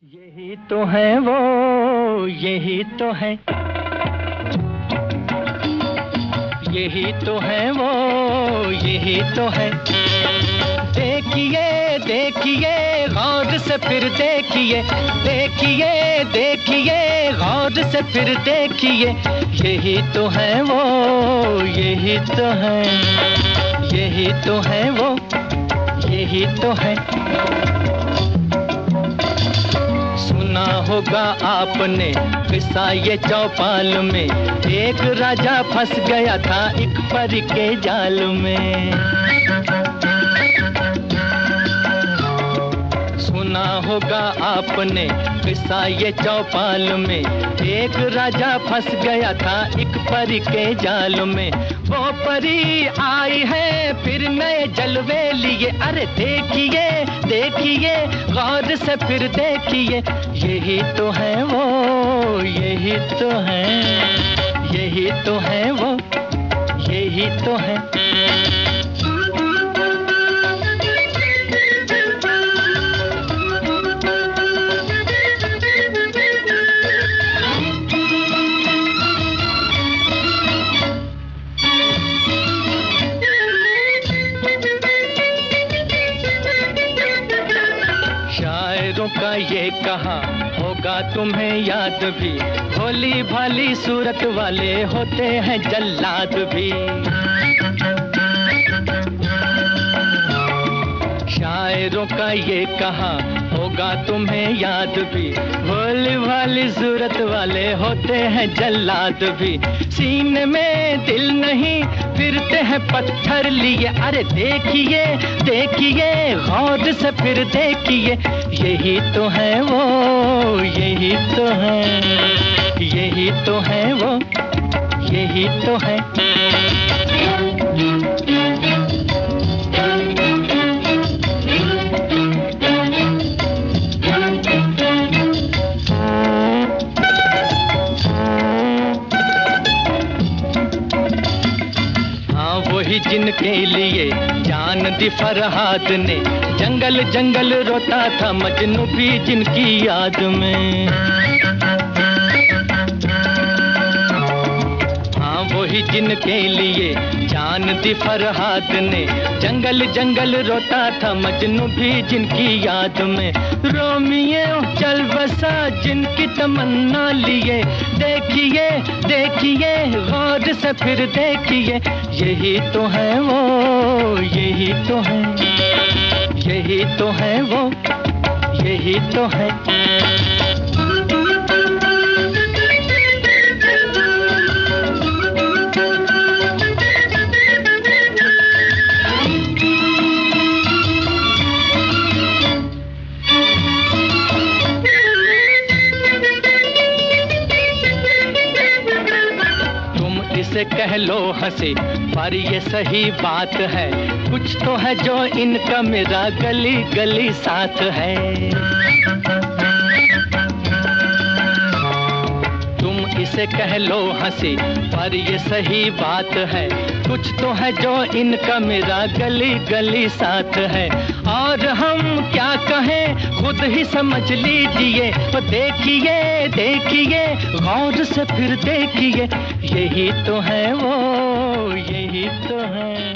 यही तो है वो, यही तो है, यही तो है वो, यही तो है। देखिए देखिए गौर से फिर देखिए, देखिए देखिए गौर से फिर देखिए। यही तो है वो, यही तो है, यही तो है वो, यही तो है। सुना होगा आपने किस्सा ये चौपाल में, एक राजा फंस गया था एक परी के जाल में। सुना होगा आपने किस्सा ये चौपाल में, एक राजा फंस गया था एक परी के जाल में। वो परी आई है फिर नए जलवे लिए, अरे देखिए देखिए गौर से फिर देखिए। यही तो है वो, यही तो है, यही तो है वो, यही तो है। शायरों का ये कहा होगा तुम्हें याद भी, भोली भाली सूरत वाले होते हैं जल्लाद भी। शायरों का ये कहा होगा तुम्हें याद भी, भोली भाली सूरत वाले होते हैं जल्लाद भी। सीने में दिल नहीं फिरते हैं पत्थर लिए, अरे देखिए देखिए गौर से फिर देखिए। यही तो है वो, यही तो है, यही तो है वो, यही तो है। वही जिनके लिए जान दी फरहाद ने, जंगल जंगल रोता था मजनू भी जिनकी याद में। हाँ वही जिनके लिए जान दी फरहाद ने, जंगल जंगल रोता था मजनू भी जिनकी याद में। रोमियो चल बसा जिनकी तमन्ना लिए, देखिए देखिए गौर से फिर देखिए। यही तो है वो, यही तो है, यही तो है वो, यही तो है। इसे कह लो हंसी पर ये सही बात है, कुछ तो है जो इनका मेरा गली गली साथ है। तुम इसे कह लो हंसी पर ये सही बात है, कुछ तो है जो इनका मेरा गली गली साथ है। और हम क्या कहें खुद ही समझ लीजिए, तो देखिए देखिए गौर से फिर देखिए। यही तो है वो, यही तो है।